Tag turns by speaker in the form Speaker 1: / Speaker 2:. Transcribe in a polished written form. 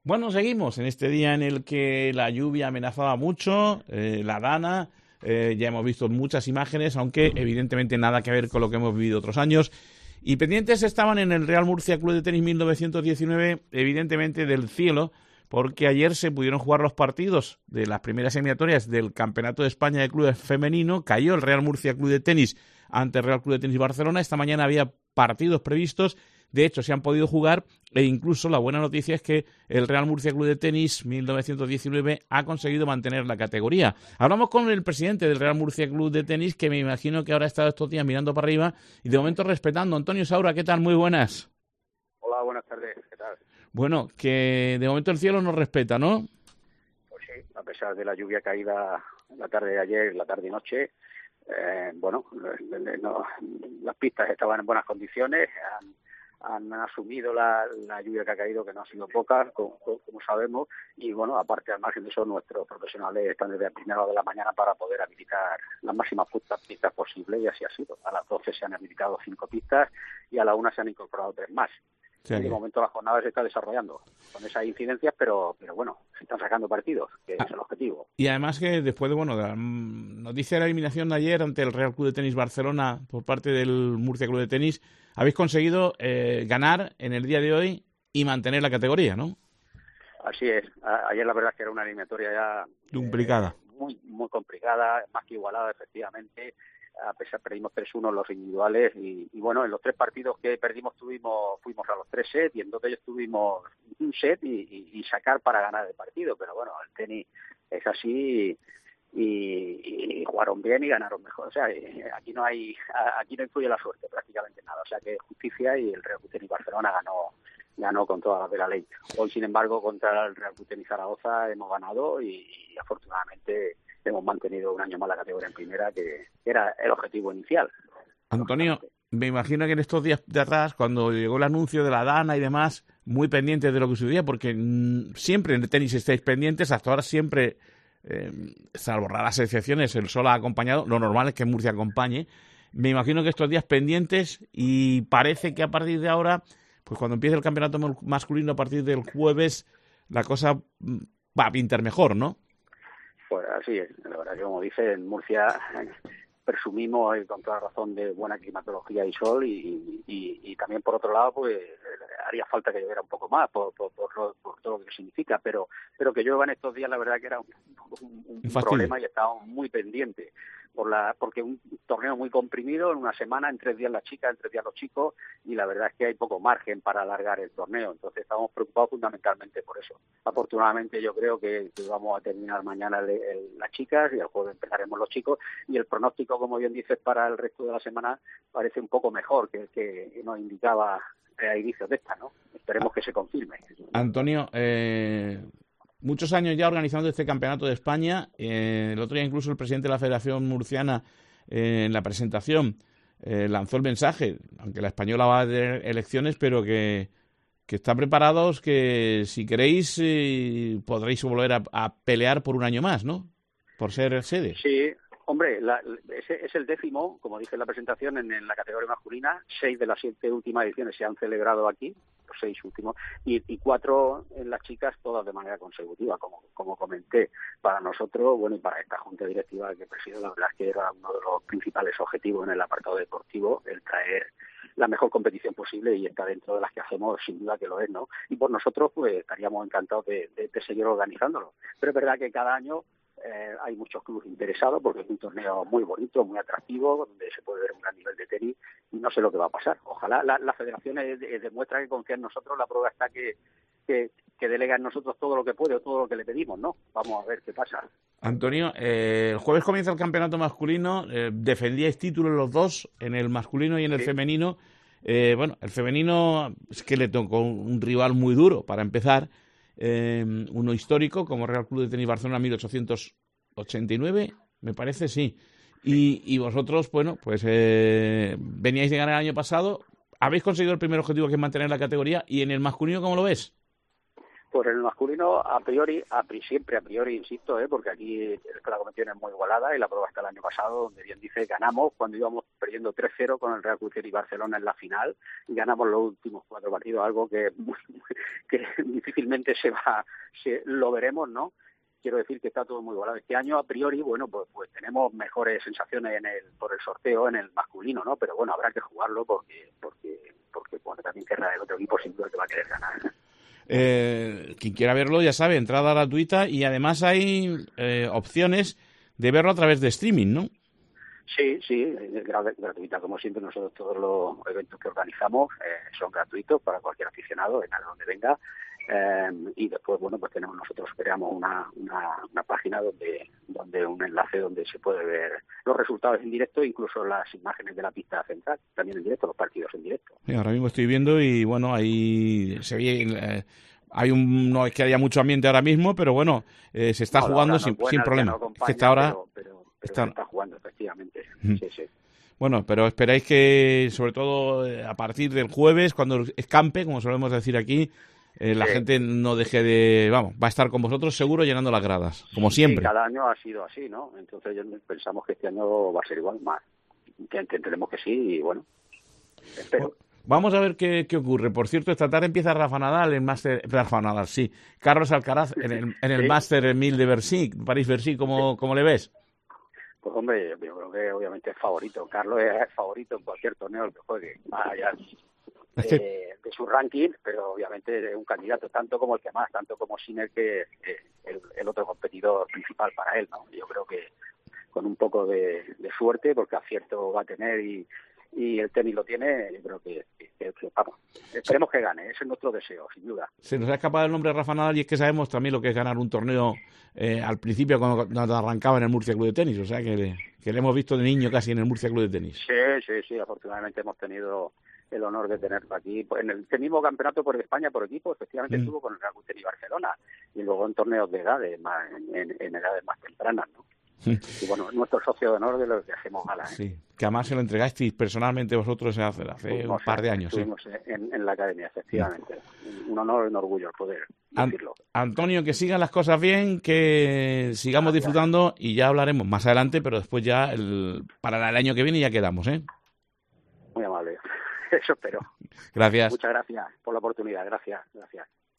Speaker 1: Bueno, seguimos en este día en el que la lluvia amenazaba mucho, la Dana, ya hemos visto muchas imágenes, aunque evidentemente nada que ver con lo que hemos vivido otros años. Y pendientes estaban en el Real Murcia Club de Tenis 1919, evidentemente del cielo, porque ayer se pudieron jugar los partidos de las primeras eliminatorias del Campeonato de España de Clubes Femenino. Cayó el Real Murcia Club de Tenis ante el Real Club de Tenis Barcelona. Esta mañana había partidos previstos. De hecho, se han podido jugar e incluso la buena noticia es que el Real Murcia Club de Tenis 1919 ha conseguido mantener la categoría. Hablamos con el presidente del Real Murcia Club de Tenis, que me imagino que ahora ha estado estos días mirando para arriba y de momento respetando. Antonio Saura, ¿qué tal? Muy buenas.
Speaker 2: Hola, buenas tardes. ¿Qué tal?
Speaker 1: Bueno, que de momento el cielo nos respeta, ¿no?
Speaker 2: Pues sí, a pesar de la lluvia caída la tarde de ayer, la tarde y noche, las pistas estaban en buenas condiciones, han asumido la lluvia que ha caído, que no ha sido poca, como sabemos, y bueno, aparte al margen de eso, nuestros profesionales están desde la primera hora de la mañana para poder habilitar las máximas pistas posibles, y así ha sido. A las 12 se han habilitado 5 pistas y a la 1 se han incorporado 3 más. Sí. Y de momento la jornada se está desarrollando con esas incidencias, pero bueno, se están sacando partidos, que es el objetivo.
Speaker 1: Y además que después de la noticia de la eliminación de ayer ante el Real Club de Tenis Barcelona por parte del Murcia Club de Tenis, habéis conseguido ganar en el día de hoy y mantener la categoría, ¿no?
Speaker 2: Así es. Ayer la verdad es que era una eliminatoria ya
Speaker 1: complicada,
Speaker 2: muy complicada, más que igualada, efectivamente. A pesar perdimos 3-1 los individuales y bueno, en los 3 partidos que perdimos fuimos a los 3 sets y en 2 de ellos tuvimos un set y sacar para ganar el partido, pero bueno, el tenis es así y jugaron bien y ganaron mejor. O sea, aquí no influye la suerte prácticamente nada. O sea, que justicia, y el Real Club Tenis Barcelona ganó con todas las de la ley. Hoy, sin embargo, contra el Real Club Tenis Zaragoza hemos ganado y afortunadamente hemos mantenido un año más la categoría en primera, que era el objetivo inicial.
Speaker 1: Antonio, me imagino que en estos días de atrás, cuando llegó el anuncio de la Dana y demás, muy pendientes de lo que sucedía, porque siempre en el tenis estáis pendientes, hasta ahora siempre, salvo raras excepciones, el sol ha acompañado, lo normal es que Murcia acompañe. Me imagino que estos días pendientes, y parece que a partir de ahora, pues cuando empiece el campeonato masculino a partir del jueves, la cosa va a pintar mejor, ¿no?
Speaker 2: Pues así es, la verdad que como dice, en Murcia presumimos con toda razón de buena climatología y sol y también por otro lado pues haría falta que lloviera un poco más por todo lo que significa, pero que llueva en estos días la verdad que era un problema y estábamos muy pendientes porque un torneo muy comprimido en una semana, en 3 días las chicas, en 3 días los chicos, y la verdad es que hay poco margen para alargar el torneo, entonces estamos preocupados fundamentalmente por eso. Afortunadamente yo creo que vamos a terminar mañana las chicas y el jueves empezaremos los chicos, y el pronóstico, como bien dices, para el resto de la semana parece un poco mejor que el que nos indicaba a inicios de esta, ¿no? Esperemos que se confirme.
Speaker 1: Antonio, muchos años ya organizando este campeonato de España. El otro día incluso el presidente de la Federación Murciana, en la presentación, lanzó el mensaje, aunque la española va a tener elecciones, pero que están preparados, que si queréis podréis volver a pelear por un año más, ¿no? Por ser sede.
Speaker 2: Sí. Hombre, ese es el 10º, como dije en la presentación, en la categoría masculina. 6 de las 7 últimas ediciones se han celebrado aquí, los 6 últimos, y 4 en las chicas, todas de manera consecutiva, como comenté. Para nosotros, bueno, y para esta junta directiva que presido, la verdad es que era uno de los principales objetivos en el apartado deportivo, el traer la mejor competición posible, y está dentro de las que hacemos, sin duda que lo es, ¿no? Y por nosotros, pues estaríamos encantados de seguir organizándolo. Pero es verdad que cada año hay muchos clubes interesados porque es un torneo muy bonito, muy atractivo, donde se puede ver un gran nivel de tenis, y no sé lo que va a pasar. Ojalá la federación demuestra que confía en nosotros. La prueba está que delega en nosotros todo lo que puede o todo lo que le pedimos, ¿no? Vamos a ver qué pasa.
Speaker 1: Antonio, el jueves comienza el campeonato masculino. Defendíais títulos los dos, en el masculino y en el femenino. Bueno, el femenino es que le tocó un rival muy duro para empezar. Uno histórico como Real Club de Tenis Barcelona 1889, me parece, sí. Y vosotros, bueno, pues veníais de ganar el año pasado, habéis conseguido el primer objetivo, que es mantener la categoría, y en el masculino, ¿cómo lo ves?
Speaker 2: Pues en el masculino, siempre a priori, insisto, porque aquí la competición es muy igualada y la prueba está el año pasado, donde bien dice, ganamos cuando íbamos perdiendo 3-0 con el Real Club y Barcelona en la final, y ganamos los últimos 4 partidos, algo que difícilmente lo veremos, ¿no? Quiero decir que está todo muy igualado. Este año, a priori, bueno, pues tenemos mejores sensaciones por el sorteo en el masculino, ¿no? Pero bueno, habrá que jugarlo porque bueno, también querrá el otro equipo sin duda que va a querer ganar.
Speaker 1: Quien quiera verlo, ya sabe, entrada gratuita, y además hay opciones de verlo a través de streaming, ¿no?
Speaker 2: Sí, gratuita, como siempre. Nosotros todos los eventos que organizamos son gratuitos para cualquier aficionado, venga de donde venga. Y después, bueno, pues nosotros creamos una página donde un enlace donde se puede ver los resultados en directo, incluso las imágenes de la pista central, también en directo, los partidos en directo.
Speaker 1: Sí, ahora mismo estoy viendo y bueno, ahí se ve, no es que haya mucho ambiente ahora mismo, pero bueno, se está jugando sin problema.
Speaker 2: No
Speaker 1: es que esta hora
Speaker 2: pero se está jugando, efectivamente. Sí.
Speaker 1: Bueno, pero esperáis que, sobre todo a partir del jueves, cuando escampe, como solemos decir aquí, la gente no deje va a estar con vosotros seguro llenando las gradas, como siempre.
Speaker 2: Cada año ha sido así, ¿no? Entonces pensamos que este año va a ser igual, más. Entendemos que sí y bueno, espero.
Speaker 1: Vamos a ver qué ocurre. Por cierto, esta tarde empieza Rafa Nadal, Carlos Alcaraz en el Master 1000 de París-Bercy. ¿Cómo le ves?
Speaker 2: Pues hombre, yo creo que obviamente es favorito. Carlos es favorito en cualquier torneo que juegue, más allá de su ranking, pero obviamente es un candidato tanto como el que más, tanto como Sinner, que es el otro competidor principal para él, ¿no? Yo creo que con un poco de suerte, porque acierto va a tener y el tenis lo tiene, yo creo que vamos, esperemos que gane, ese es nuestro deseo, sin duda.
Speaker 1: Se nos ha escapado el nombre de Rafa Nadal y es que sabemos también lo que es ganar un torneo al principio cuando arrancaba en el Murcia Club de Tenis, o sea que le hemos visto de niño casi en el Murcia Club de Tenis.
Speaker 2: Sí, afortunadamente hemos tenido el honor de tenerlo aquí. Pues en este mismo campeonato por España por equipo, efectivamente estuvo con el Real Club y Barcelona, y luego en torneos de edades, en edades más tempranas, ¿no? Y bueno, nuestro socio de honor de los que hacemos gala.
Speaker 1: Sí, que además se lo entregasteis personalmente vosotros hace un par de años.
Speaker 2: Estuvimos en la academia, efectivamente. Un honor y un orgullo poder decirlo.
Speaker 1: Antonio, que sigan las cosas bien, que sigamos disfrutando y ya hablaremos más adelante, pero después ya para el año que viene ya quedamos, ¿eh?
Speaker 2: Muy amable. Eso espero.
Speaker 1: Gracias.
Speaker 2: Muchas gracias por la oportunidad. Gracias.